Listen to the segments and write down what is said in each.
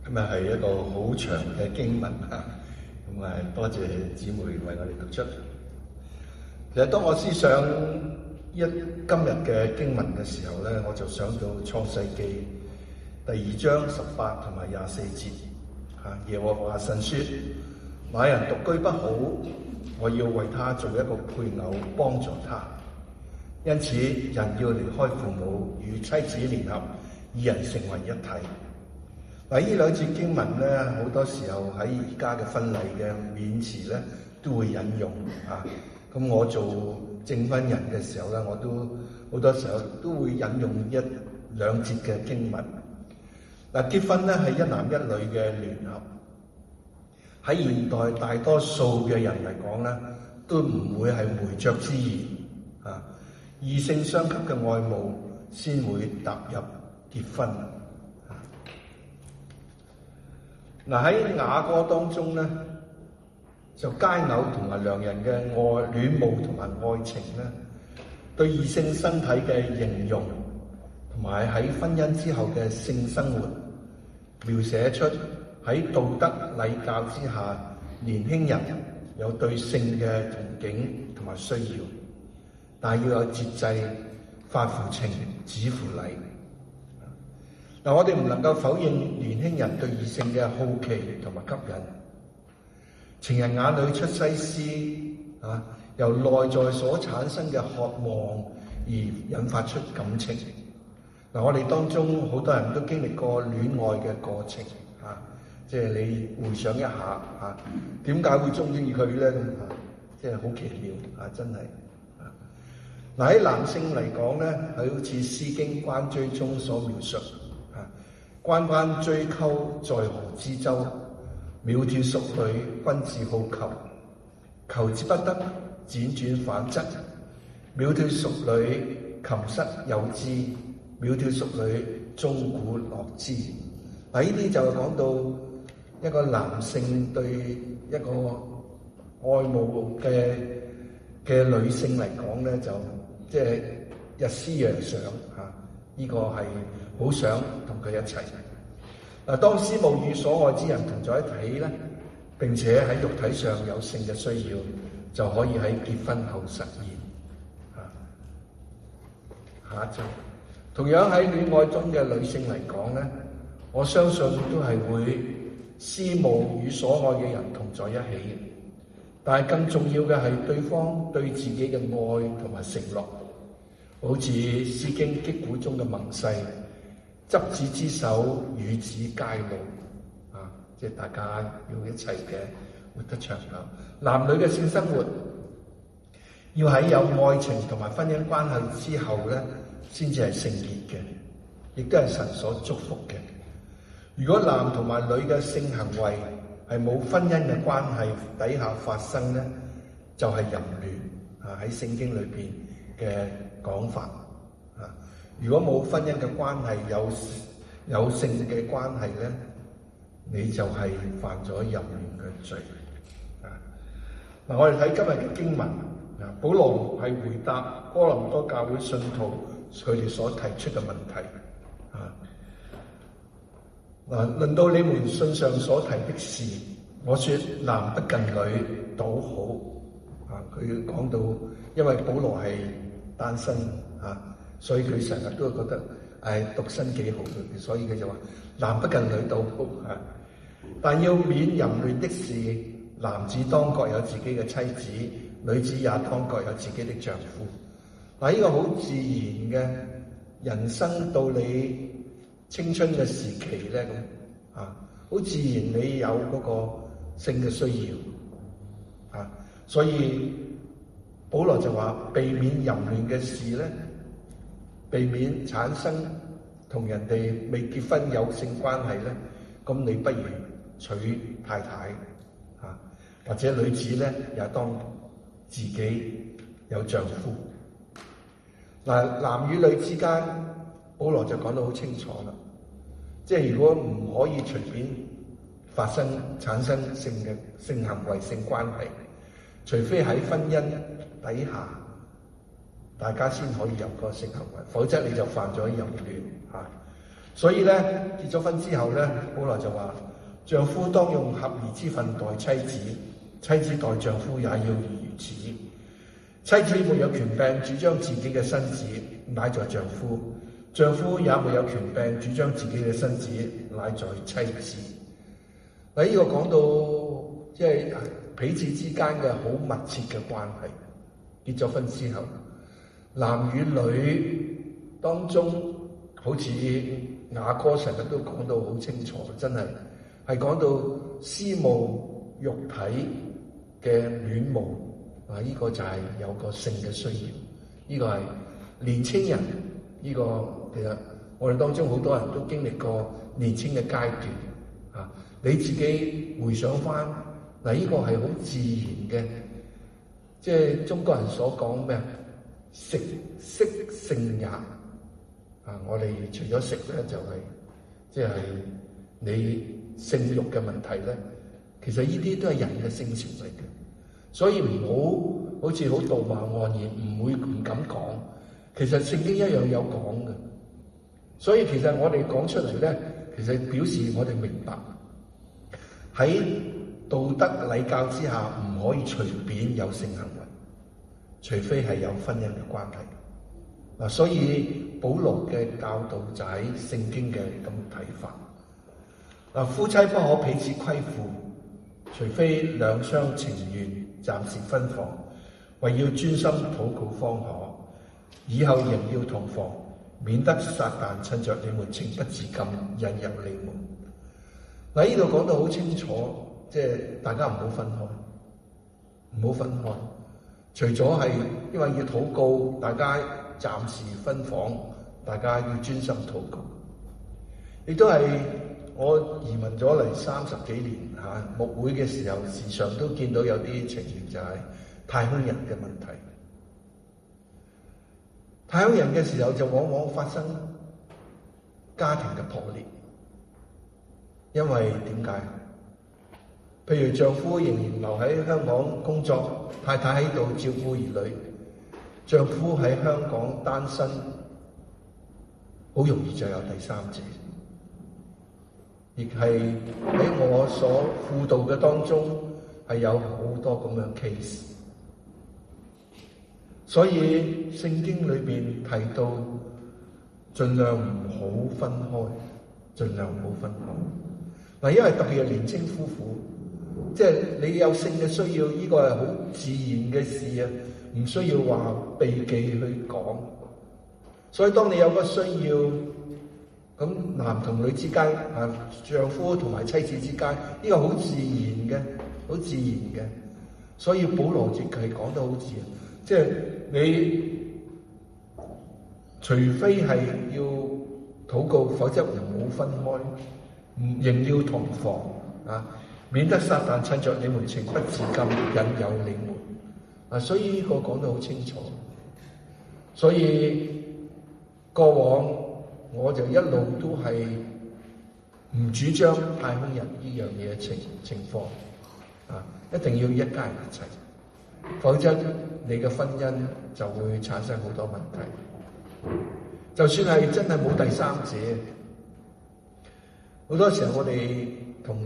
今日係一個好長嘅經文啊，多謝姊妹為我哋讀出。其實當我思想今日嘅經文嘅時候咧，我就想到創世記第2章18同埋24節啊，耶和華神說：那人獨居不好，我要為他做一個配偶幫助他。因此，人要離開父母，與妻子聯合，二人成為一體。嗱，呢兩節經文咧，好多時候喺而家嘅婚禮嘅勉詞咧，都會引用啊。咁我做證婚人嘅時候咧，我都好多時候都會引用1、2節嘅經文。嗱，結婚咧係一男一女嘅聯合。喺現代大多數嘅人嚟講咧，都唔會係媒妁之言啊，異性相吸嘅愛慕先會踏入結婚。嗱，喺雅歌當中咧，就佳偶同埋良人嘅戀慕同埋愛情咧，對異性身體嘅形容，同埋喺婚姻之後嘅性生活，描寫出喺道德禮教之下，年輕人有對性嘅憧憬同埋需要，但係要有節制，發乎情，止乎禮。嗱，我哋唔能夠否認年輕人對異性嘅好奇同埋吸引。情人眼裏出西施啊，由內在所產生嘅渴望而引發出感情。嗱，我哋當中好多人都經歷過戀愛嘅過程啊，即係你回想一下啊，點解會中意佢咧？即係好奇妙啊，真係啊！嗱，喺男性嚟講咧，係好似《詩經·關雎》中所描述。關關雎鳩，在河之洲。窈窕淑女，君子好逑。求之不得，輾轉反側。窈窕淑女，琴瑟友之。窈窕淑女，鐘鼓樂之。嗱，呢啲就係講到一個男性對一個愛慕嘅女性嚟講咧，就即係日思夜想嚇，呢個係好想同佢一齊。嗱，當思慕與所愛之人同在一起咧，並且喺肉體上有性嘅需要，就可以喺結婚後實現。下一章，同樣喺戀愛中嘅女性嚟講咧，我相信都係會思慕與所愛嘅人同在一起嘅。但係更重要嘅係對方對自己嘅愛同埋承諾，好似《詩經·擊鼓》中嘅盟誓。執子之手，與子偕老啊！即係大家要一齊嘅活得長久。男女嘅性生活要喺有愛情同埋婚姻關係之後咧，先至係聖潔嘅，亦都係神所祝福嘅。如果男同埋女嘅性行為係冇婚姻嘅關係底下發生咧，就係淫亂啊！喺聖經裏邊嘅講法啊。如果冇婚姻嘅關係，有性嘅關係咧，你就係犯咗淫亂嘅罪啊！嗱，我哋睇今日嘅經文啊，保羅係回答哥林多教會信徒佢哋所提出嘅問題啊。嗱，論到你們信上所提的事，我說男不近女倒好啊！佢講到，因為保羅係單身啊。所以佢成日都覺得獨身幾好嘅，所以佢就話男不近女倒好啊！但要免淫亂的事，男子當各有自己嘅妻子，女子也當各有自己的丈夫。嗱，呢個好自然嘅人生到你青春嘅時期咧，咁啊，好自然你有嗰個性嘅需要啊，所以保羅就話避免淫亂嘅事咧。避免產生同人哋未結婚有性關係咧，咁你不如娶太太啊，或者女子咧也當自己有丈夫。嗱，男與女之間，保羅就講得好清楚啦，即係如果唔可以隨便產生性行為、性關係，除非喺婚姻底下。大家先可以有個性行為，否則你就犯咗淫亂嚇。 所以咧結咗婚之後咧，保羅就話：丈夫當用合宜之分待妻子，妻子待丈夫也要如此。妻子沒有權柄主張自己嘅身子乃在丈夫，丈夫也沒有權柄主張自己嘅身子乃在妻子。嗱，呢個講到即係彼此之間嘅好密切嘅關係。結咗婚之後，男與女當中，好似雅歌成日都講到好清楚，真係講到思慕肉體嘅戀慕。呢個就係有個性嘅需要，呢個係年青人，呢個其實我哋當中好多人都經歷過年青嘅階段啊！你自己回想翻嗱，呢個係好自然嘅，即係中國人所講咩啊？食色性也啊！我哋除咗食咧，就係即係你性慾嘅問題咧，其實呢啲都係人嘅性情嚟嘅。所以唔好似好道貌岸然，唔敢講。其實聖經一樣有講嘅。所以其實我哋講出嚟咧，其實表示我哋明白喺道德禮教之下，唔可以隨便有性行為，除非係有婚姻嘅關係。嗱，所以保羅嘅教導就喺聖經嘅咁睇法。嗱，夫妻不可彼此虧負，除非兩相情願。暫時分房，為要專心禱告方可。以後仍要同房，免得撒旦趁着你們情不自禁引誘你們。嗱，呢度講得好清楚，即係大家唔好分開，唔好分開。除咗係因為要禱告，大家暫時分房，大家要專心禱告，亦都係。我移民咗嚟30幾年牧會嘅時候，時常都見到有啲情形就係太空人嘅問題。太空人嘅時候就往往發生家庭嘅破裂，因為點解？譬如丈夫仍然留喺香港工作，太太喺度照顧兒女，丈夫喺香港單身，好容易就有第三者。亦係喺我所輔導嘅當中，係有好多咁樣 case。所以聖經裏邊提到，盡量唔好分開，盡量唔好分開。嗱，因為特別係年青夫婦，即係你有性嘅需要，呢個係好自然嘅事啊，唔需要話避忌去講。所以當你有個需要，咁男同女之間，丈夫同埋妻子之間，呢個好自然嘅，好自然嘅。所以保羅亦係講得好自然，即係你除非係要禱告，否則唔好分開，仍要同房啊，免得撒旦趁着你們情不自禁引誘你們啊。所以呢個講得好清楚。所以過往我就一路都係唔主張太空人呢樣嘢嘅情況啊，一定要一家人一齊，否則你嘅婚姻就會產生好多問題。就算係真係冇第三者，好多時候我哋同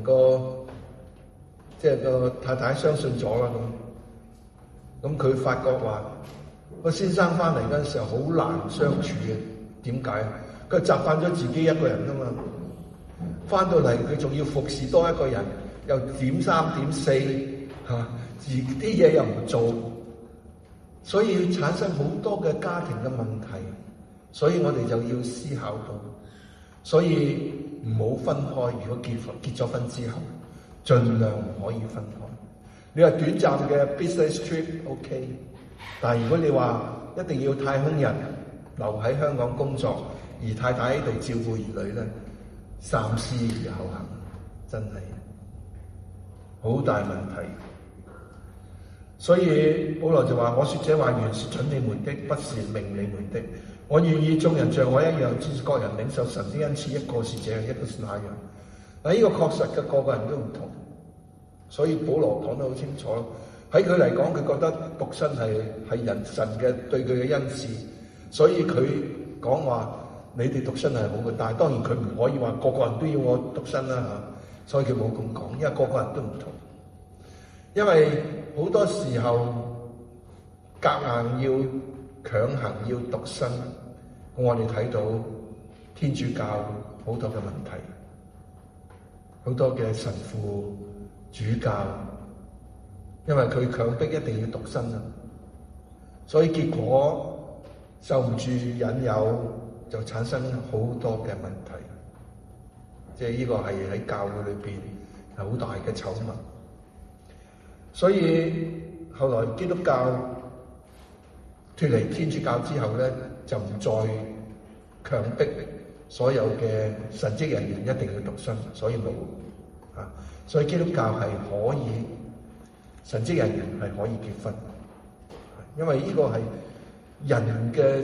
個太太相信咗啦，咁佢發覺話個先生翻嚟嗰陣時候好難相處嘅，點解？佢習慣咗自己一個人啊嘛，翻到嚟佢仲要服侍多一個人，又點三點四嚇，自己啲嘢又唔做，所以產生好多嘅家庭嘅問題。所以我哋就要思考到，所以唔好分開。如果結咗婚之後，盡量唔可以分開。你話短暫嘅 business trip OK， 但係如果你話一定要太空人留喺香港工作，而太太喺度照顧兒女咧，三思而後行，真係好大問題。所以保羅就話：我說這話原是准你們的，不是命你們的。我願意眾人像我一樣，只是各人領受神的恩賜，一個是這樣，一個是那樣。嗱，呢個確實嘅，個個人都唔同。所以保羅講得好清楚，喺佢嚟講，佢覺得獨身係神嘅對佢嘅恩賜，所以佢講話： 你哋獨身係好嘅，但係當然佢唔可以話個個人都要我獨身啦嚇，所以佢冇咁講，因為個個人都唔同。因為好多時候夾硬要強行要獨身，我哋睇到天主教好多嘅問題，好多嘅神父主教，因為佢強迫一定要獨身啊，所以結果受唔住引誘，就產生好多嘅問題。即係呢個係喺教會裏邊係好大嘅醜聞。所以後來基督教脫離天主教之後咧，就唔再強迫所有嘅神職人員一定要獨身，所以冇啊。所以基督教係可以神職人員係可以結婚，因為呢個係人嘅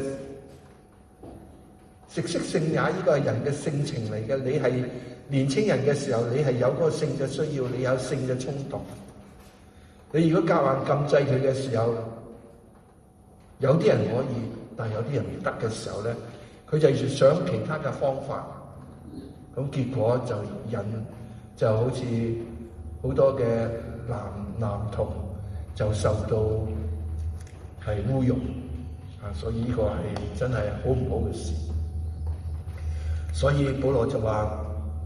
食色性也，呢個係人嘅性情嚟嘅。你係年青人嘅時候，你係有嗰個性嘅需要，你有性嘅衝動。你如果夾硬禁制佢嘅時候，有啲人可以，但係有啲人唔得嘅時候咧，佢就想其他嘅方法，咁結果就好似好多嘅男童就受到係侮辱啊！所以呢個係真係好唔好嘅事。所以保羅就話：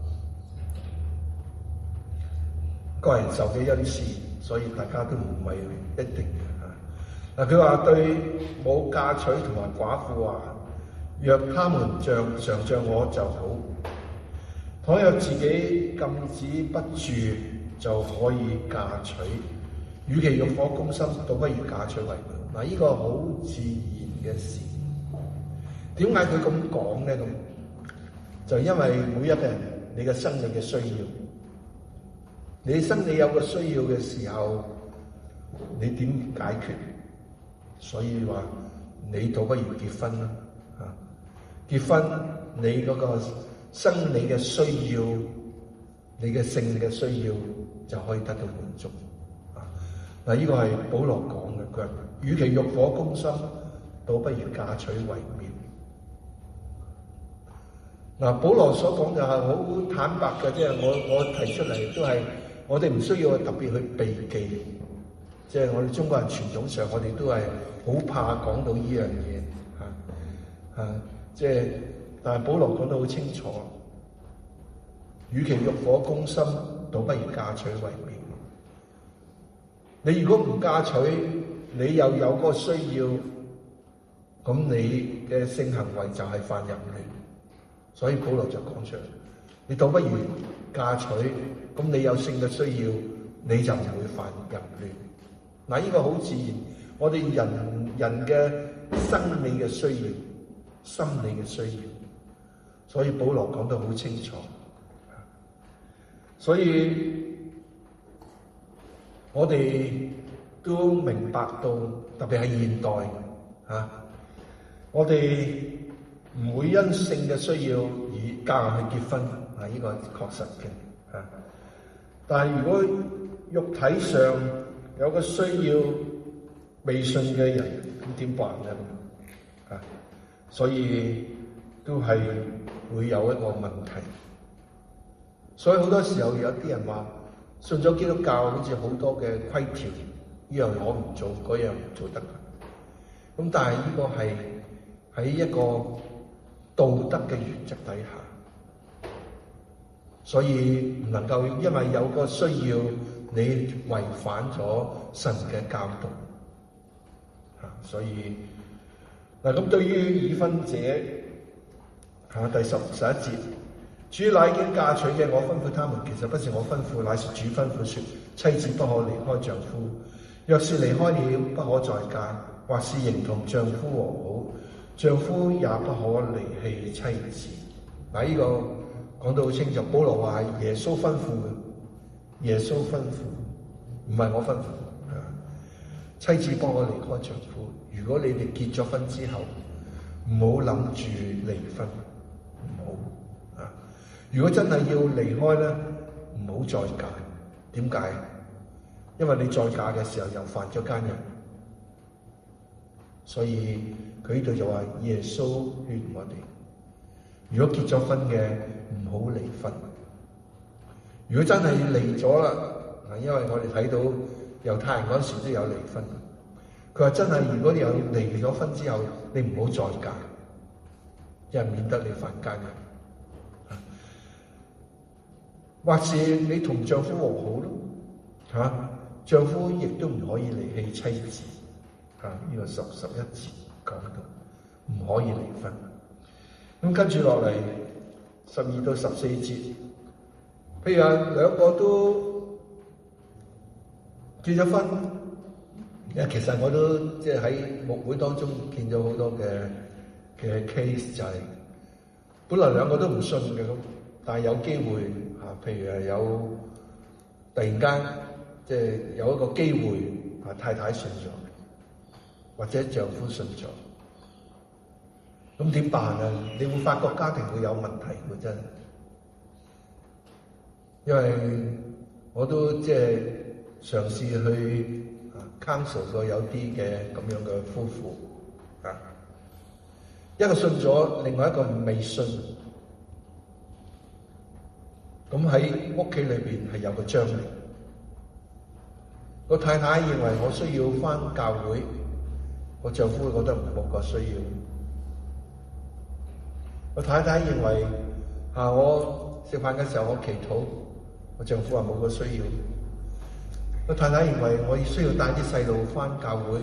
個人受嘅恩賜，所以大家都唔係一定嘅嚇。嗱，佢話對冇嫁娶同埋寡婦話：若他們常像我就好。倘若自己禁止不住，就可以嫁娶。與其欲火攻心，倒不如嫁娶為妙。嗱，呢個好自然嘅事。點解佢咁講咧？咁就因為每一個人你嘅生理嘅需要，你生理有個需要嘅時候，你點解決？所以話你倒不如結婚啦，結婚你嗰個生理嘅需要，你嘅性嘅需要就可以得到滿足。嗱，呢個係保羅講嘅，佢話與其欲火攻心，倒不如嫁娶為妙。嗱，保羅所講就係好坦白嘅，即係我提出嚟都係我哋唔需要特別去避忌，即係我哋中國人傳統上，我哋都係好怕講到呢樣嘢即係但係保羅講得好清楚，與其欲火攻心，倒不如嫁娶為妙。你如果唔嫁娶，你又有嗰個需要，咁你嘅性行為就係犯淫亂。所以保羅就講出嚟，你倒不如嫁娶，咁你有性嘅需要，你就唔會犯淫亂。嗱，呢個好自然，我哋人嘅生理嘅需要、心理嘅需要，所以保羅講得好清楚。所以我哋都明白到，特別係現代我哋唔會因性嘅需要而夾硬去結婚，呢個確實嘅但係如果肉體上有個需要，未信嘅人咁點辦咧？所以都係會有一個問題。所以好多時候有啲人話信咗基督教，好似好多嘅規條，呢樣我唔做，嗰樣唔做得。咁但係呢個係喺一個道德嘅原則底下，所以唔能夠因為有個需要，你違反咗神嘅教導。所以嗱，咁對於已婚者第11節，主乃已經嫁娶嘅，我吩咐他們，其實不是我吩咐，乃是主吩咐說，妻子不可離開丈夫，若是離開了，不可再嫁，或是仍同丈夫和好，丈夫也不可離棄妻子。嗱，呢個講到好清楚，保羅話係耶穌吩咐嘅，耶穌吩咐，唔係我吩咐。妻子不可離開丈夫。如果你哋結咗婚之後，唔好諗住離婚，唔好。如果真係要離開咧，唔好再嫁。點解？因為你再嫁嘅時候又犯咗奸淫。所以佢呢度就話耶穌勸我哋， 如果結咗婚嘅唔好離婚。如果真係離咗啦，因為我哋睇到猶太人嗰時都有離婚。佢話真係，如果你有離咗婚之後，你唔好再嫁，因為免得你犯奸淫。或是你同丈夫和好咯，丈夫亦都唔可以離棄妻子。呢個11節講到唔可以離婚。咁跟住落嚟12到14節，譬如話兩個都結咗婚，其實我都即係喺牧會當中見咗好多嘅 case， 就係本來兩個都唔信嘅咁，但係有機會譬如係有突然間即係有一個機會太太信咗，或者丈夫信咗，咁點辦啊？你會發覺家庭會有問題嘅真係，因為我都即係嘗試去counsel 過有啲嘅咁樣嘅夫婦，一個信咗，另外一個未信，咁喺屋企裏邊係有個張力。個太太認為我需要返教會，個丈夫覺得冇個需要。個太太認為我食飯嘅時候我祈禱，個丈夫話冇個需要。個太太認為我需要帶啲細路返教會，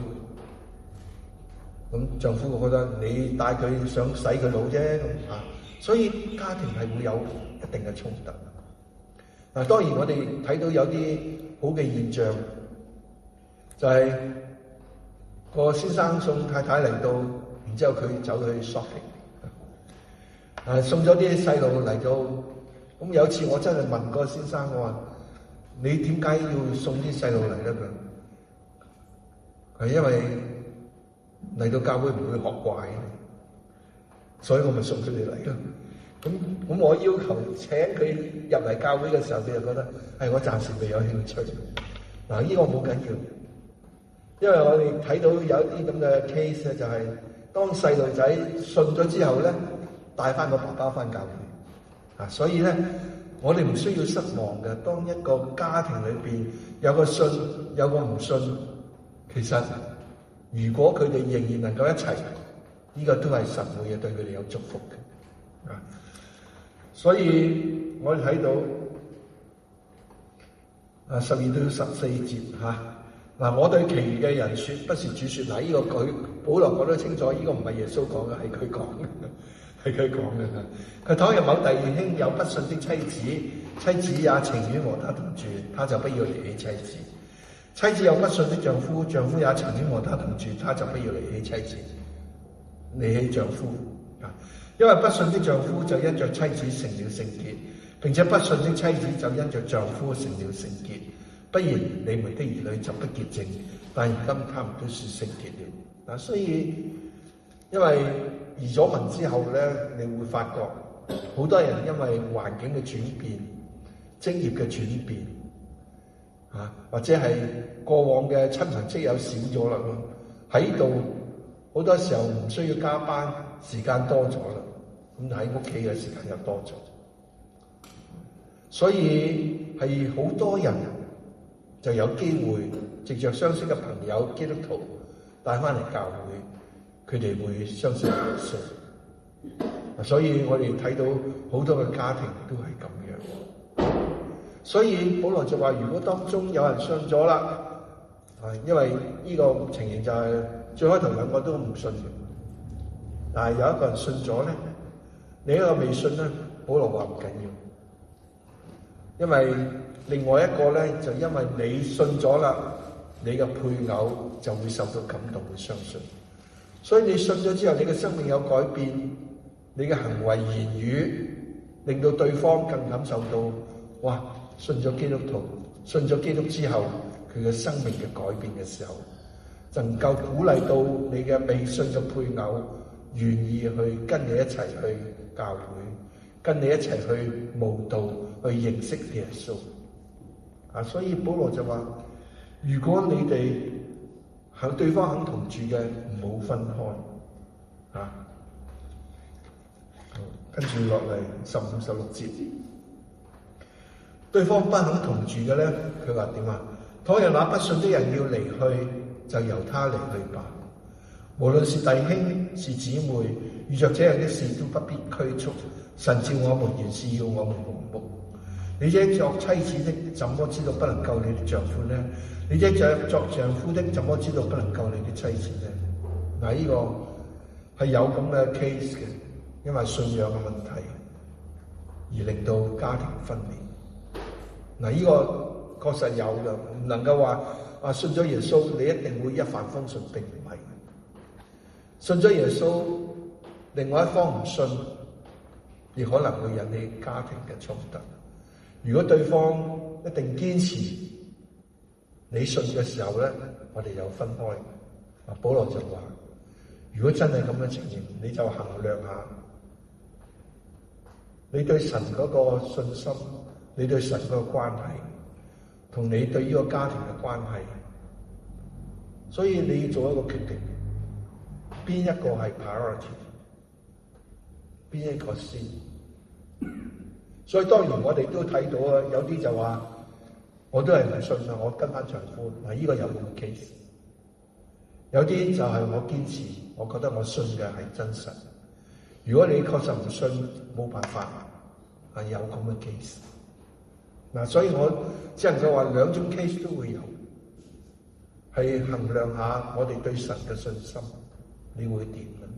咁丈夫覺得你帶佢想洗佢腦啫，所以家庭係會有一定嘅衝突。當然我哋睇到有啲好嘅現象，就係個先生送太太嚟到，然之後佢走去 shopping，送咗啲細路嚟到。咁有一次我真係問個先生，我話你點解要送啲細路嚟咧？佢係因為嚟到教會唔會學怪，所以我咪送佢哋嚟咯。咁我要求請佢入嚟教會嘅時候，佢就覺得我暫時未有興趣。呢個冇緊要，因為我哋睇到有啲咁嘅 case 咧，就係當細路仔信咗之後咧，帶翻個爸爸翻教會。所以咧，我哋唔需要失望嘅。當一個家庭裏邊有個信，有個唔信，其實如果佢哋仍然能夠一齊，呢個都係神會對佢哋有祝福嘅。所以我哋睇到12到14節我對其餘嘅人說，不是主說。呢個佢保羅講得清楚，呢個唔係耶穌講嘅，係佢講嘅，係佢講嘅。佢倘若某弟兄有不信的妻子，妻子也情願和他同住，他就不要離棄妻子；妻子有不信的丈夫，丈夫也情願和他同住，他就不要離棄妻子，離棄丈夫。因為不信的丈夫就因着妻子成了聖潔，並且不信的妻子就因着丈夫成了聖潔。不然你們的兒女就不潔淨，但如今他們都是聖潔了。所以因為移咗民之後咧，你會發覺好多人因為環境嘅轉變、職業嘅轉變，或者係過往嘅親朋戚友少咗啦，喺度好多時候唔需要加班，時間多咗啦，咁喺屋企嘅時間又多咗，所以係好多人就有機會藉着相識嘅朋友基督徒帶翻嚟教會，佢哋會相信耶穌。所以我哋睇到好多嘅家庭都係咁樣。所以保羅就話：如果當中有人信咗啦，因為呢個情形就係最開頭兩個都唔信嘅，但係有一個人信咗咧，另一個未信咧，保羅話唔緊要，因為另外一個咧，就因為你信咗啦，你嘅配偶就會受到感動，會相信。所以你信咗之後，你嘅生命有改變，你嘅行為言語令到對方更感受到，哇！信咗基督徒，信咗基督之後，佢嘅生命嘅改變嘅時候，能夠鼓勵到你嘅未信嘅配偶願意去跟你一齊去教會，跟你一齊去慕道，去認識耶穌。所以保羅就話：如果你哋係對方肯同住嘅，唔好分開。 跟住落嚟15、16節，對方不肯同住嘅咧，佢話點啊？倘若那不信的人要離去，就由他離去吧。無論是弟兄是姊妹，遇着這樣的事都不必拘束。神召我們原是要我們和睦。你這作妻子的，怎麼知道不能救你的丈夫呢？你這作丈夫的，怎麼知道不能救你的妻子呢？嗱，呢個係有咁嘅 case 嘅，因為信仰嘅問題而令到家庭分裂。嗱，呢個確實有嘅，唔能夠話信咗耶穌你一定會一帆風順，並唔係。信咗耶穌，另外一方唔信，亦可能會引起家庭嘅衝突。如果對方一定堅持你信嘅時候咧，我哋又分開。保羅就話：如果真係咁嘅情形，你就衡量下你對神嗰個信心，你對神嗰個關係，同你對呢個家庭嘅關係。所以你要做一個決定，邊一個係 priority， 邊一個先。所以當然我哋都睇到啊，有啲就話我都係唔信啊，我跟翻丈夫。嗱，呢個有冇 case？ 有啲就係我堅持，我覺得我信嘅係真實。如果你確實唔信，冇辦法，係有咁嘅 case。嗱，所以我只能夠話兩種 case 都會有，係衡量下我哋對神嘅信心，你會點咧？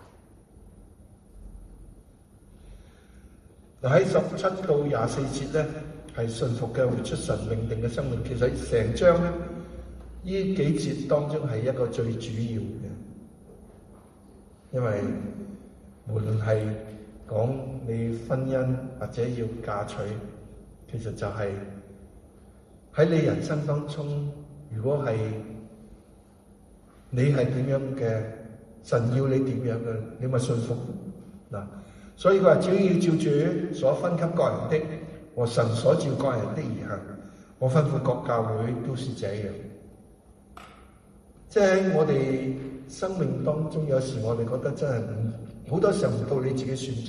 嗱，喺17到24節咧，係信服嘅活出神命定嘅生命。其實成章咧，呢幾節當中係一個最主要嘅，因為無論係講你婚姻或者要嫁娶，其實就係喺你人生當中，如果係你係點樣嘅，神要你點樣嘅，你咪信服嗱。所以佢話：只要照主所分給各人的和神所召各人的而行，我吩咐各教會都是這樣。即係喺我哋生命當中，有時我哋覺得真係好多時候唔到你自己選擇。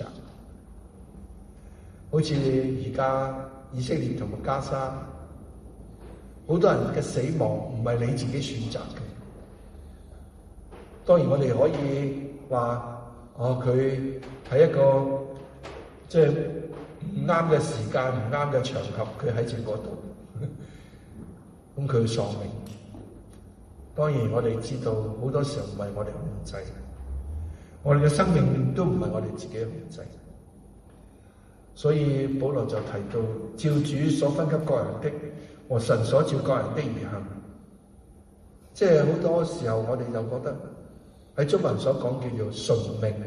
好似而家以色列同埋加沙，好多人嘅死亡唔係你自己選擇嘅。當然我哋可以話：佢喺一個即係唔啱嘅時間、唔啱嘅場合，佢喺正嗰度，咁佢喪命。當然我哋知道好多時候唔係我哋控制，我哋嘅生命都唔係我哋自己控制。所以保羅就提到，照主所分給各人的和神所召各人的而行。即係好多時候我哋就覺得喺中文所講叫做順命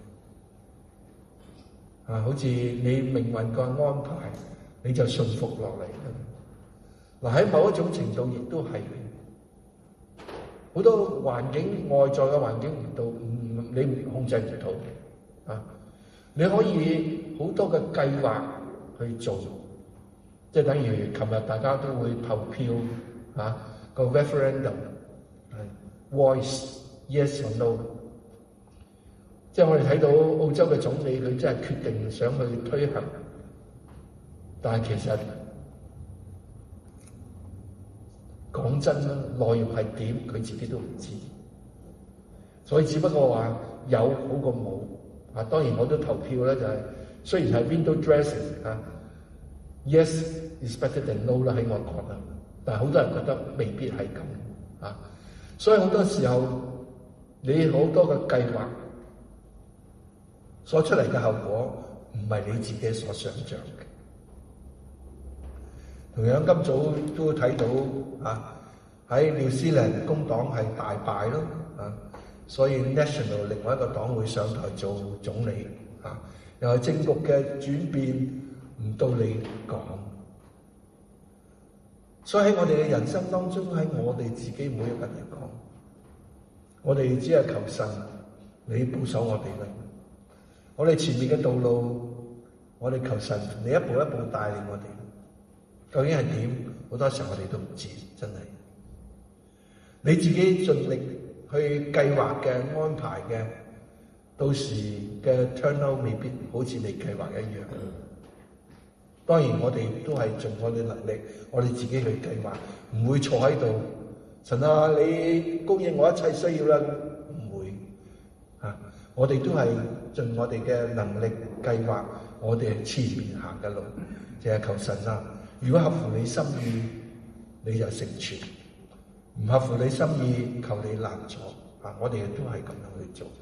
啊，好似你命運個安排，你就順服落嚟。嗱，喺某一種程度亦都係好多環境，外在嘅環境唔到，你控制唔到啊。你可以好多嘅計劃去做，即係等於琴日大家都會投票啊，個 referendum voice yes or no。即係我哋睇到澳洲嘅總理，佢真係決定想去推行，但係其實講真啦，內容係點，佢自己都唔知，所以只不過話有好過冇。啊，當然我都投票咧，就係雖然係 window dressing 啊 ，yes is better than no 啦，喺我覺得，但係好多人覺得未必係咁啊，所以好多時候你好多嘅計劃所出嚟嘅後果唔係你自己所想像嘅。同樣今早都睇到啊，喺紐西蘭工黨係大敗咯啊！所以 National 另外一個黨會上台做總理啊，又係政局嘅轉變唔到你講，所以喺我哋嘅人生當中，喺我哋自己每一個人嚟講，我哋只係求神你保守我哋啦。我哋前面嘅道路，我哋求神你一步一步帶領我哋，究竟係點？好多時候我哋都唔知，真係你自己盡力去計劃嘅安排嘅， 到時嘅 turnout 未必好似你計劃一樣。當然我哋都係盡我哋能力，我哋自己去計劃，唔會坐喺度，神啊，你供應我一切需要啦，唔會啊！我哋都係盡我哋嘅能力計劃，我哋前面行嘅路，就係求神啊！如果合乎你心意，你就成全；唔合乎你心意，求你攔阻啊！我哋都係咁樣去做。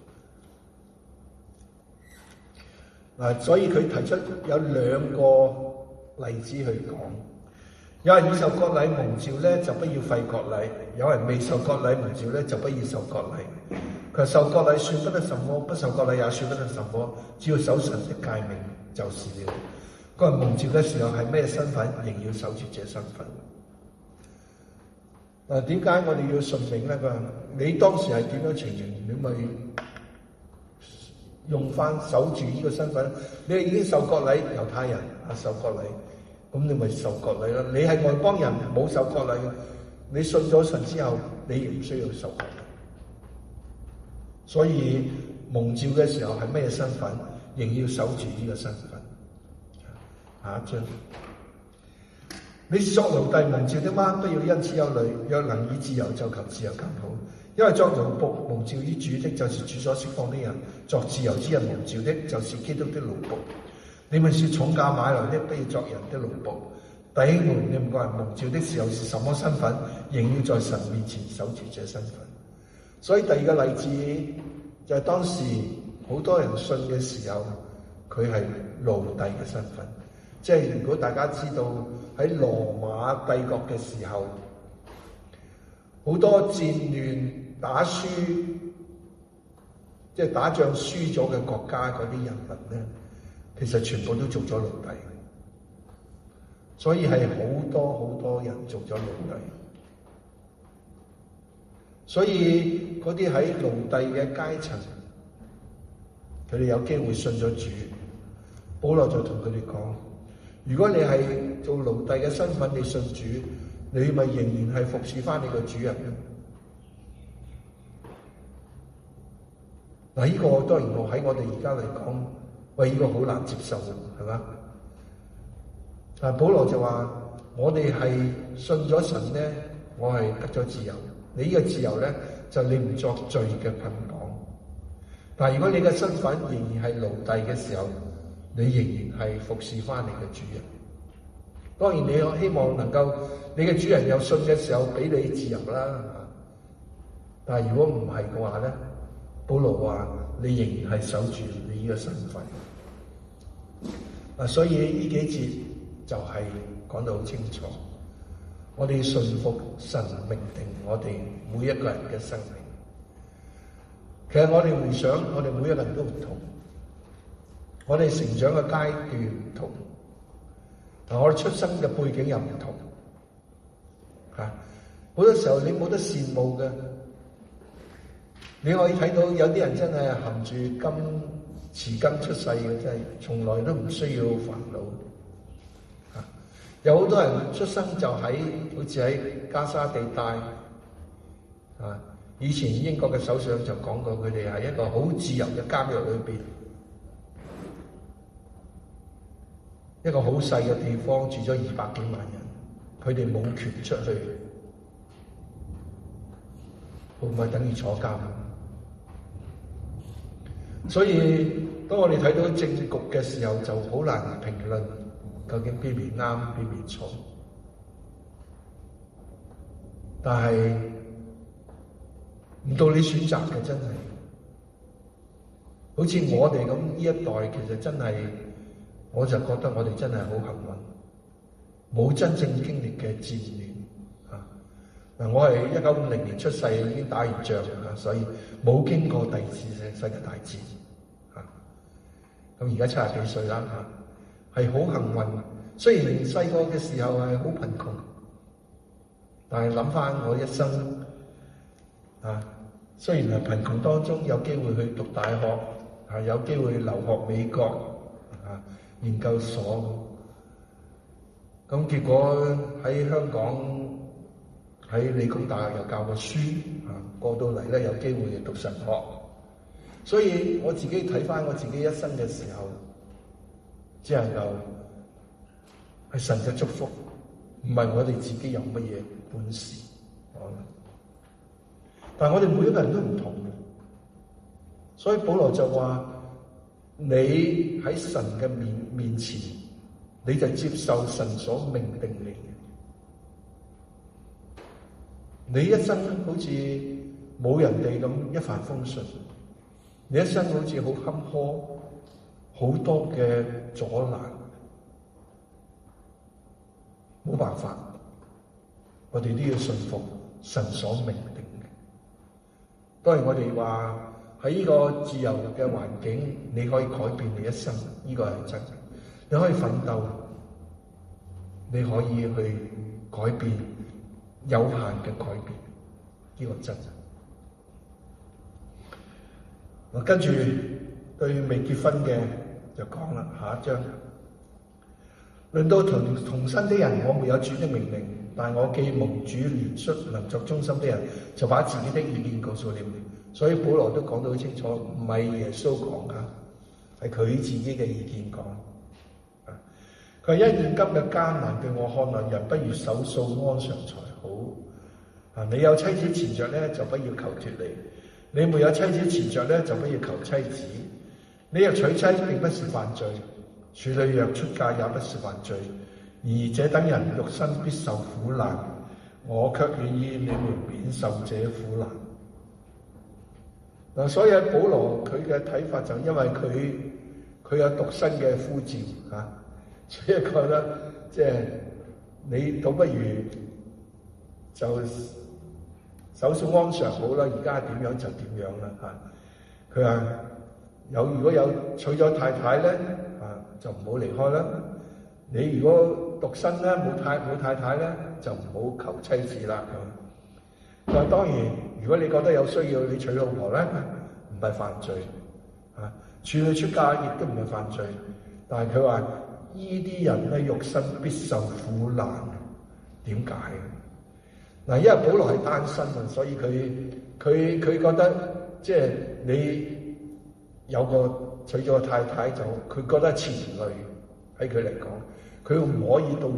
所以佢提出有兩個例子去講，有人已受割禮蒙召咧，就不要廢割禮；有人未受割禮蒙召咧，就不要受割禮。佢話受割禮算不得什麼，不受割禮也算不得什麼，只要守神的誡命就是了。佢話蒙召嘅時候係咩身份，仍要守住這身份。點解我哋要順命咧？佢話你當時係點樣情形，你咪用翻守住呢個身份。你已經受割禮，猶太人受割禮，咁你咪受割禮啦。你係外邦人，冇受割禮嘅，你信咗神之後，你亦唔需要受割禮。所以蒙召嘅時候係咩身份，仍要守住呢個身份。下一章，你是作奴隸蒙召的嗎？不要因此憂慮，若能以自由就求自由更好。因為作奴僕蒙召於主的，就是主所釋放的人；作自由之人蒙召的，就是基督的奴僕。你們是重價買來的，不要作人的奴僕。弟兄們，你們個人蒙召的時候是什麼身份，仍要在神面前守住這身份。所以第二個例子就係當時好多人信嘅時候，佢係奴隸嘅身份。即係如果大家知道喺羅馬帝國嘅時候，好多戰亂打輸，即係打仗輸咗嘅國家嗰啲人民咧，其實全部都做咗奴隸，所以係好多人做咗奴隸。所以嗰啲喺奴隸嘅階層，佢哋有機會信咗主。保羅就同佢哋講：如果你係做奴隸嘅身份，你信主，你咪仍然係服侍翻你個主人。嗱，呢個當然喺我哋而家嚟講，喂，呢個好難接受嘅，係嘛？但保羅就話：我哋係信咗神咧，我係得咗自由。你呢個自由咧，就你唔作罪嘅捆綁。但係如果你嘅身份仍然係奴隸嘅時候，你仍然係服侍翻你嘅主人。當然你希望能夠你嘅主人有信嘅時候俾你自由啦。但係如果唔係嘅話咧，保羅話你仍然係守住你呢個身份。所以呢幾節就係講得好清楚，我哋順服神命定我哋每一個人嘅生命。其實我哋回想，我哋每一個人都唔同，我哋成長嘅階段唔同，我哋出生嘅背景又唔同。好多時候你冇得羨慕嘅，你可以睇到有啲人真係含住匙羹出世嘅，真係從來都唔需要煩惱。有好多人出生就好似喺加沙地帶。以前英國嘅首相就講過，佢哋係一個好自由嘅監獄裏邊，一個好細嘅地方住咗200幾萬人，佢哋冇權出去，會唔會等於坐監？所以當我哋睇到政局嘅時候，就好難評論究竟邊邊啱邊邊錯。但係唔到你選擇嘅，真係好似我哋咁呢一代，其實真係我就覺得我哋真係好幸運，冇真正經歷嘅戰亂。我係1950年出世，已經打完仗，所以冇經過第二次世界大戰。咁而家70幾歲啦，係好幸運。雖然細個嘅時候係好貧窮，但係諗翻我一生，雖然係貧窮當中有機會去讀大學，有機會留學美國研究所，咁結果喺香港喺理工大學又教過書，過到嚟咧有機會讀神學， 所以我自己睇翻我自己一生嘅時候，只能夠係神嘅祝福，唔係我哋自己有乜嘢本事。但係我哋每一個人都唔同嘅，所以保羅就話：你喺神嘅面前，你就接受神所命定你嘅。你一生好似冇人哋咁一帆風順，你一生好似好坎坷，好多嘅阻攔，冇辦法，我哋都要信服神所命定嘅。當然我哋話喺呢個自由嘅環境，你可以改變你一生，呢個係真嘅。你可以奮鬥，你可以去改變有限嘅改變，呢個真嘅。我跟住對未結婚嘅就講啦，下一章。論到同身的人，我沒有主的命令，但我既蒙主憐恤，能作忠心的人，就把自己的意見告訴你們。所以保羅都講到好清楚，唔係耶穌講噶，係佢自己嘅意見講。佢話：因現今嘅艱難，對我看來，人不如守素安常才好。你有妻子纏着咧，就不要求脫離；你沒有妻子纏着咧，就不要求妻子。你若娶妻並不是犯罪，處女若出嫁也不是犯罪。而這等人肉身必受苦難，我卻願意你們免受這苦難。嗱，所以保羅佢嘅睇法就因為佢有獨身嘅呼召嚇，所以覺得即係你倒不如就守素安常好啦，而家點樣就點樣啦嚇。佢話如果有娶咗太太咧就唔好離開啦。你如果獨身咧冇太太咧，就唔好求妻子啦咁。佢話當然，如果你覺得有需要，你娶老婆咧唔係犯罪處女出嫁亦都唔係犯罪。但係佢話依啲人咧肉身必受苦難，點解？嗱，因為保羅係單身啊，所以佢覺得即係你有個娶咗個太太就佢覺得係纏累，喺佢嚟講，佢唔可以到處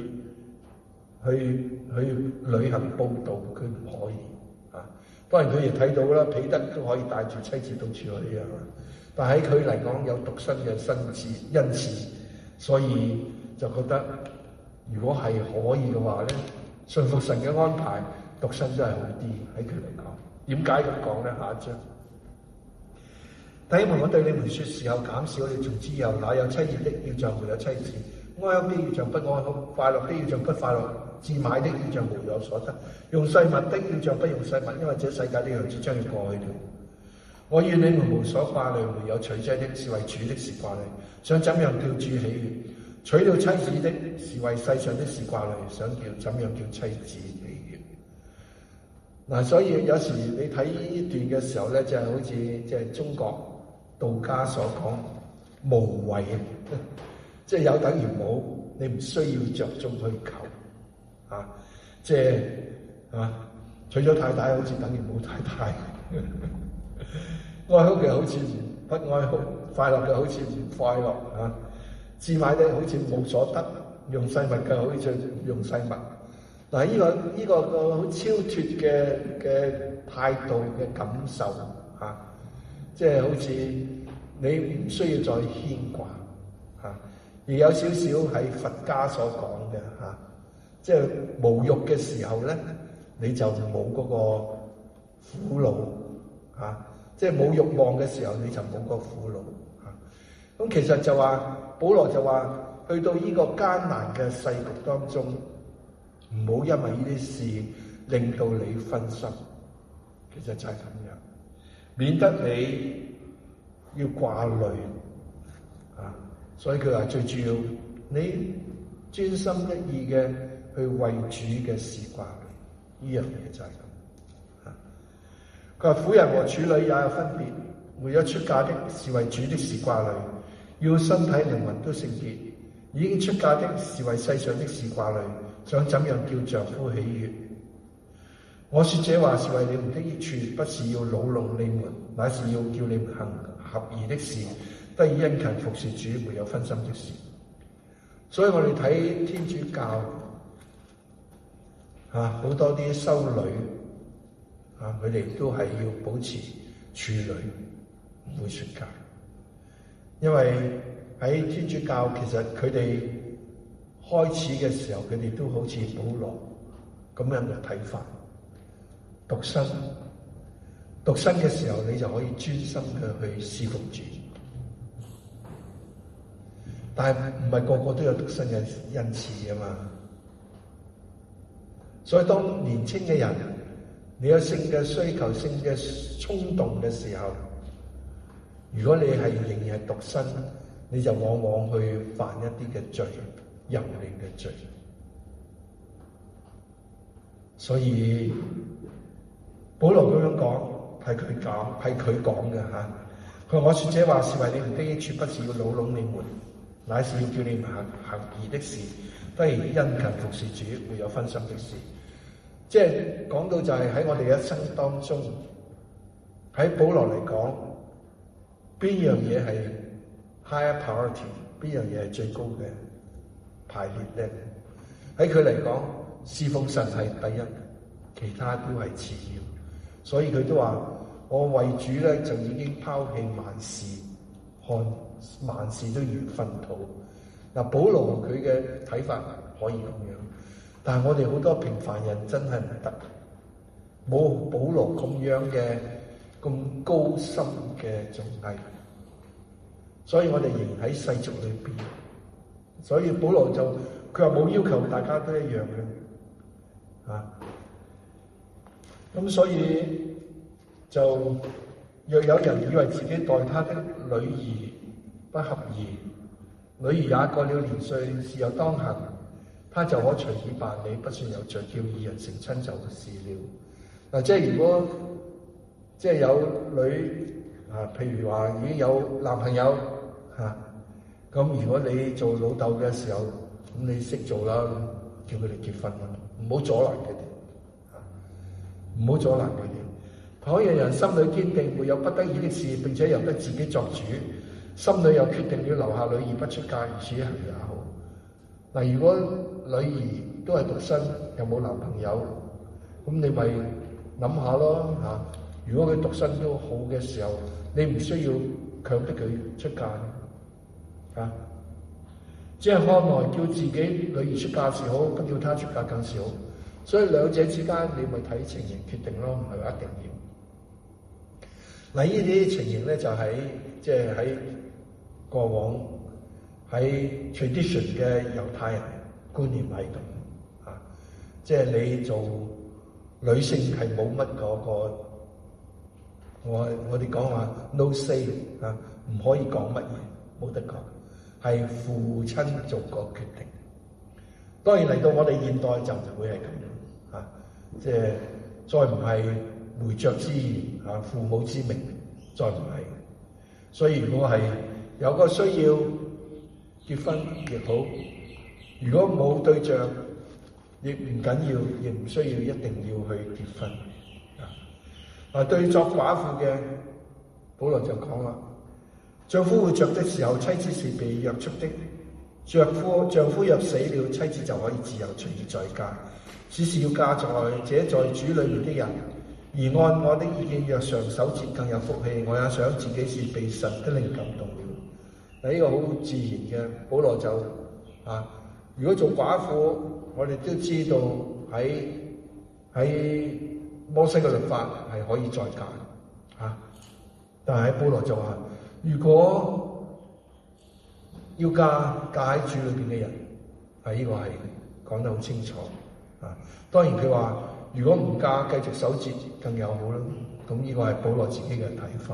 去旅行佈道，佢唔可以啊。當然佢亦睇到啦，彼得都可以帶住妻子到處去啊。但喺佢嚟講有獨身嘅恩賜，所以就覺得如果係可以嘅話咧，順服神嘅安排，獨身真係好啲喺佢嚟講。點解咁講咧？下一章。弟兄們，我對你們說，時候減少，你從此以後，那有妻子的要像沒有妻子，哀哭的要像不哀哭，快樂的要像不快樂，置買的要像無有所得，用世物的要像不用世物，因為這世界的樣子將要過去了。我願你們無所掛慮，沒有娶妻的是為主的事掛慮，想怎樣叫主喜悅；娶了妻子的是為世上的事掛慮，想怎樣叫妻子喜悅。嗱，所以有時你睇呢段嘅時候咧，就係好似即係中國道家所講無為，即係有等於冇，你唔需要着重去求即係娶咗太太好似等於冇太太，哀哭嘅好似不哀哭，快樂嘅好似唔快樂置買的好似冇所得，用世物嘅好似用世物。嗱，呢個好超脫嘅態度嘅感受即係好似你唔需要再牽掛而有少少喺佛家所講嘅即係無欲嘅時候咧，你就冇嗰個苦惱即係冇慾望嘅時候，你就冇個苦惱咁其實就話保羅就話，去到呢個艱難嘅世局當中，唔好因為呢啲事令到你分心，其實就係咁樣，免得你要掛慮所以佢話最主要，你專心一意嘅去為主嘅事掛慮，呢樣嘢就係咁。佢話婦人和處女也有分別，沒有出嫁的是為主的事掛慮，要身體靈魂都聖潔；已經出嫁的是為世上的事掛慮，想怎樣叫丈夫喜悅。 我說這話是為你們的益處，不是要惱弄你們，乃是要叫你們行合宜的事，得以殷勤服侍主，沒有分心的事。所以我哋睇天主教好多啲修女佢哋都係要保持處女，唔會出嫁。因為喺天主教其實佢哋開始嘅時候，佢哋都好似保羅咁樣嘅睇法。獨身嘅時候，你就可以專心嘅去侍奉主。但係唔係個個都有獨身嘅恩賜啊嘛。所以當年青嘅人，你有性嘅需求、性嘅衝動嘅時候，如果你係仍然係獨身，你就往往去犯一啲嘅罪，淫亂嘅罪。所以保羅咁樣講，係佢講嘅嚇。佢話：我說這話是為你們的益處，不是要惱弄你們，乃是要叫你們行義的事，得以殷勤服侍主，沒有分心的事。即係講到就係喺我哋一生當中，喺保羅嚟講，邊樣嘢係 higher priority， 邊樣嘢係最高嘅排列咧？喺佢嚟講，侍奉神係第一，其他都係次要。所以佢都話：我為主咧就已經拋棄萬事，看萬事都如糞土。嗱，保羅佢嘅睇法可以咁樣，但係我哋好多平凡人真係唔得，冇保羅咁樣嘅咁高深嘅造詣。所以我哋仍然喺世俗裏邊。所以保羅就佢話冇要求大家都一樣嘅，咁所以就若有人以為自己待他的女兒不合宜，女兒也過了年歲，事有當行，他就可隨意辦理，不算有罪，叫二人成親就是了。即係如果即係有女譬如話已經有男朋友咁如果你做老豆嘅時候，咁你識做啦，叫佢哋結婚啦，唔好阻攔佢哋，唔好阻攔佢哋。倘若人心裏堅定，沒有不得已的事，並且由得自己作主，心裏又決定要留下女兒不出嫁，如此行也好。嗱，如果女兒都係獨身，又冇男朋友，咁你咪諗下咯嚇。如果佢獨身都好嘅時候，你唔需要強迫佢出嫁。只係看來叫自己女兒出嫁是好，不叫她出嫁更是好。所以兩者之間，你咪睇情形決定咯，唔係話一定要。嗱，呢啲情形咧就喺即係喺過往喺 tradition 嘅猶太人觀念係咁即係你做女性係冇乜嗰個，我哋講話 no say 唔可以講乜嘢，冇得講。係父親做個決定。當然嚟到我哋現代就唔會係咁樣即係再唔係媒妁之言父母之命，再唔係。所以如果係有個需要結婚亦好，如果冇對象亦唔緊要，亦唔需要一定要去結婚。對作寡婦嘅，保羅就講啦。丈夫活着的時候，妻子是被約束的。丈夫若死了，妻子就可以自由隨意再嫁。只是要嫁在主裏面的人。而按我的意見，若常守節更有福氣。我也想自己是被神的靈感動了。嗱，呢個好自然嘅。保羅就如果做寡婦，我哋都知道喺摩西嘅律法係可以再嫁但係保羅就話，如果要嫁喺主裏邊嘅人，呢個係講得好清楚當然佢話，如果唔嫁繼續守節更有好啦。咁呢個係保羅自己嘅睇法。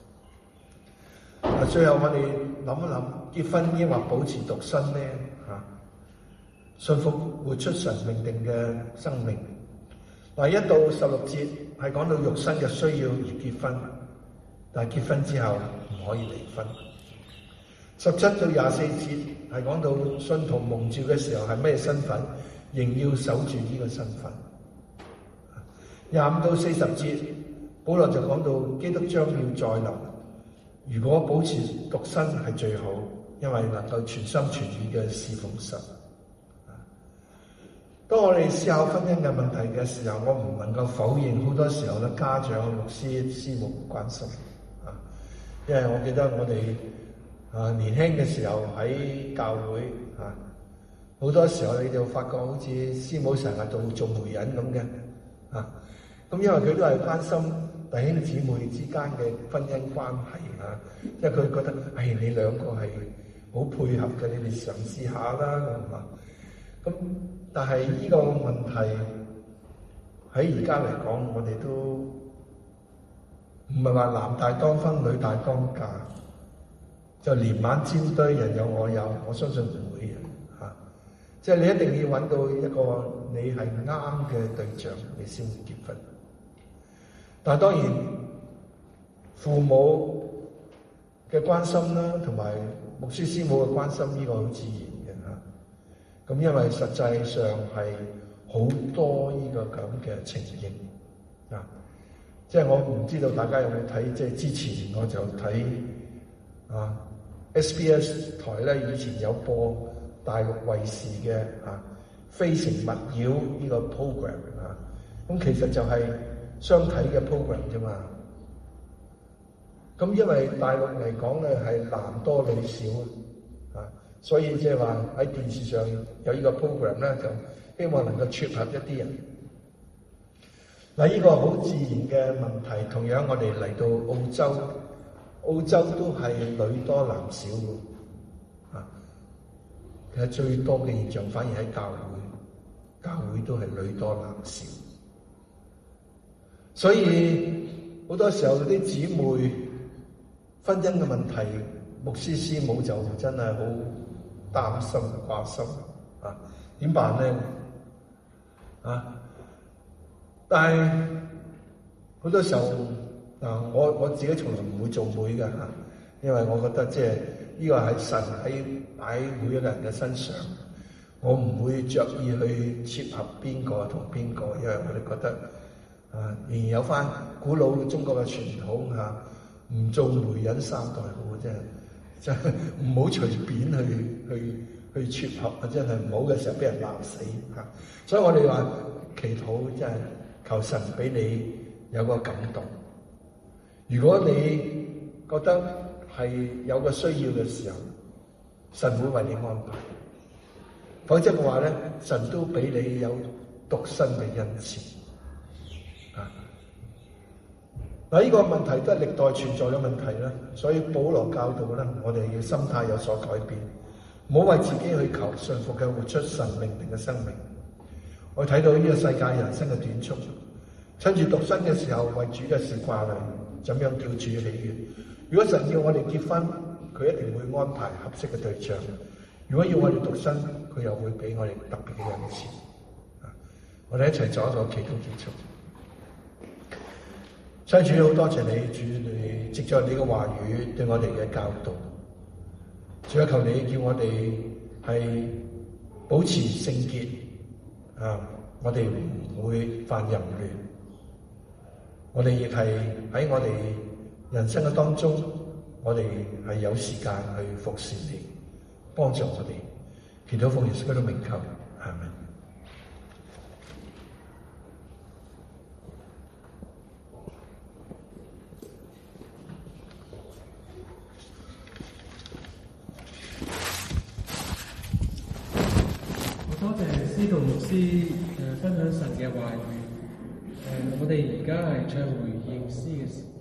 最後我哋諗一諗，結婚抑或保持獨身呢？信服活出神命定嘅生命。1到16節係講到肉身嘅需要而結婚，但係結婚之後唔可以離婚。17到24節係講到信徒蒙召嘅時候係咩身份，仍要守住呢個身份。 25到40節，保羅就講到基督將要再臨，如果保持獨身係最好，因為能夠全心全意嘅侍奉神。當我哋思考婚姻嘅問題嘅時候，我唔能夠否認好多時候咧，家長、牧師、師母關心啊，因為我記得我哋年輕嘅時候喺教會啊，好多時候你就發覺好似師母成日做媒人咁嘅啊，咁因為佢都係關心弟兄姊妹之間嘅婚姻關係啊，因為佢覺得你兩個係好配合嘅，你哋嘗試下啦咁啊。咁但係呢個問題喺而家嚟講，我哋都唔係話男大當婚，女大當嫁，就連晚煎堆，人有我有，我相信唔會嘅嚇。即係你一定要揾到一個你係啱嘅對象，你先會結婚。但係當然父母嘅關心啦，同埋牧師師母嘅關心，呢個好自然嘅嚇。咁因為實際上係好多呢個咁嘅情形啊，即係我唔知道大家有冇睇，即係之前我就睇SBS 台咧，以前有播大陸衛視嘅非誠勿擾呢個 program 啊，咁其實就係相睇嘅 program 啫嘛。咁因為大陸嚟講咧係男多女少啊，所以即係話喺電視上有呢個 program 咧，就希望能夠撮合一啲人。嗱，呢個好自然嘅問題，同樣我哋嚟到澳洲都係女多男少嘅，其實最多嘅現象反而喺教會都係女多男少，所以好多時候啲姊妹婚姻嘅問題，牧師師母就真係好擔心掛心啊，點辦咧？但係好多時候我自己從來唔會做媒嘅嚇，因為我覺得即係呢個係神喺擺每一個人嘅身上，我唔會着意去撮合邊個同邊個，因為我哋覺得仍然有翻古老中國嘅傳統嚇，唔做媒人三代好，即係唔好隨便去撮合，真係唔好嘅時候俾人鬧死嚇。所以我哋話祈禱真係求神俾你有個感動。如果你覺得係有個需要嘅時候，神會為你安排；否則嘅話咧，神都俾你有獨身嘅恩賜。嗱，呢個問題都係歷代存在嘅問題啦，所以保羅教導咧，我哋要心態有所改變，唔好為自己去求，順服嘅活出神命定嘅生命。我睇到呢個世界人生嘅短促，趁住獨身嘅時候為主嘅事掛慮，怎樣叫主喜悅？如果神要我哋結婚，佢一定會安排合適嘅對象；如果要我哋獨身，佢又會俾我哋特別嘅恩賜。我哋一齊做一個祈禱結束。親主，好多謝你，主你藉着你嘅話語對我哋嘅教導。主啊，求你叫我哋係保持聖潔，我哋唔會犯淫亂。我哋亦係喺我哋人生嘅當中，我哋係有時間去服侍你，幫助我哋。祈禱奉耶穌基督名求，阿們。 多謝司徒牧師分享神嘅話語。我哋而家係唱回應詩嘅時候。